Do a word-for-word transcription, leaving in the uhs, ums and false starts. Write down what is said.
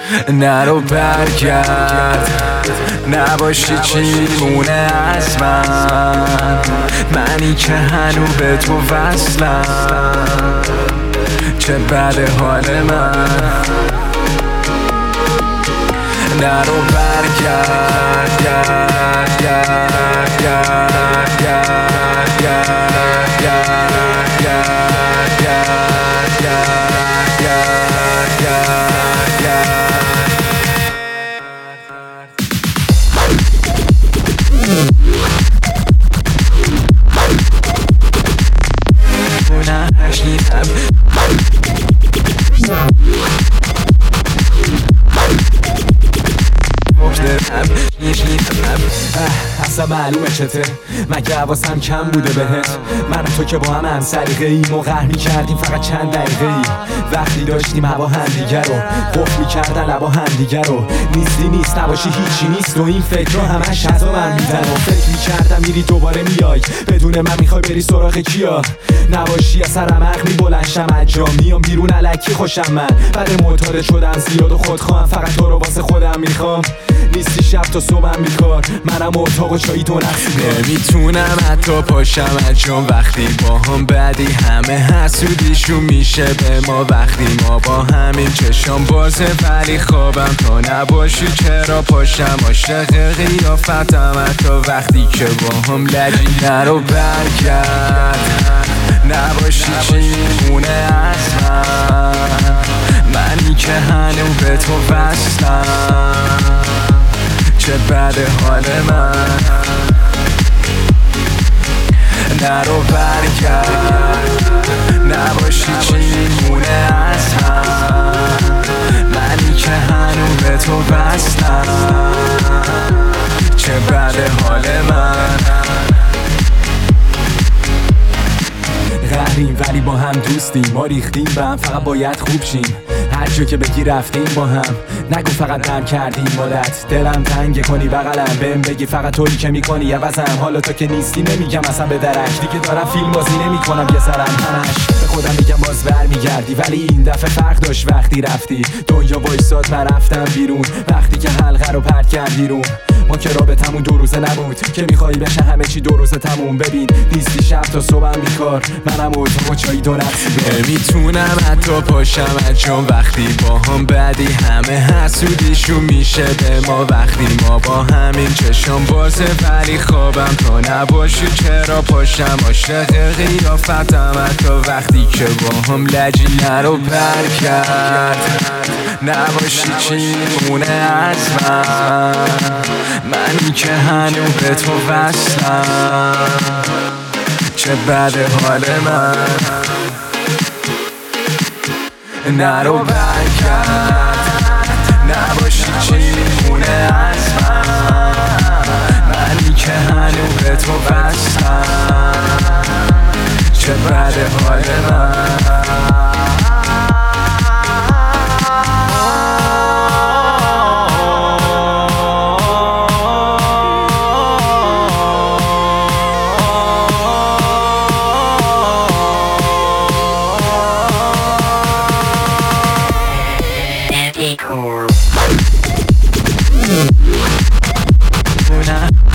نرو برگرد، نباشی چی مونه از من، منی که هنو به تو وصلم، چه بده حال من. نرو برگرد، گرد گرد گرد گرد گرد گرد گرد گرد گرد گرد گرد گرد. اصلا معلومه چته، مگه حواسم کم بوده بهت؟ من و تو که با هم هم سلیقه ایم و قهر می‌کردیم فقط چند دقیقه ای. وقتی داشتیم هوا همدیگه رو قفل می‌کردن لبا همدیگه رو، نیستی نیست نباشی هیچی نیست و این فکر رو همش از من میزن و فکر می‌کردم میری دوباره میای بدون من میخوای بری سراغ کیا؟ نباشی از سرم عقل می‌بلنشم از جا میام بیرون الکی خوشم من، بعد معتاد شدم زیاد و خودخواهم فقط تو رو واسه خودم میخوام. نیستی شب تا صبحم بیکار، منم اتاق و چایی تو نخسیگار. نمیتونم حتی پاشم از جام وقتی با هم بعدی، همه حسودیشون میشه به ما وقتی ما با همین چشم بازه ولی خوابم تا نباشی چرا پاشم عاشق قیافتم حتی وقتی که با هم لجی. نرو برگرد، نباشی چی مونه از من، منی که هنو به تو وصلم، چه بده حال من. نرو برگرد، نباشی چی مونه از من، منی که هنو به تو وصلم، چه بده حال من. قهریم ولی با هم دوستیم، ما ریختیم به هم فقط باید خوب شیم. هر جا که بگی رفتیم با هم، نگو فقط نم کردیم مدت. دلم تنگه کنی بغلم بهم بگی فقط تویی که میکنی عوضم، حالا تو که نیستی نمیگم اصلا به درک، دیگه دارم فیلم بازی نمیکنم یه سرم همش به خودم میگم باز برمیگردی، ولی این دفعه فرق داشت وقتی رفتی. دنیا وایساد من رفتم بیرون وقتی که حلقه رو پرت کرد بیرون. ما که رابطمون دو روزه نبود که میخوای بشه همه چی دو روزه تموم. ببین نیستی شب تا صبحم بیکار، منم اتاق و چایی دو نخسیگار. نمیتونم حتی پاشم از جام وقتی با هم بعدی، همه حسودیشون میشه به ما وقتی ما با همین چشم بازه ولی خوابم تا نباشی چرا پاشم عاشق قیافتم حتی وقتی که با هم لجی. نرو برگرد، نباشی چی مونه از من، منی که هنو به تو وصلم، چه بده حال من. نرو برگرد، نباشی چی مونه از من، منی که هنو به تو وصلم، چه بده حال من. Cool.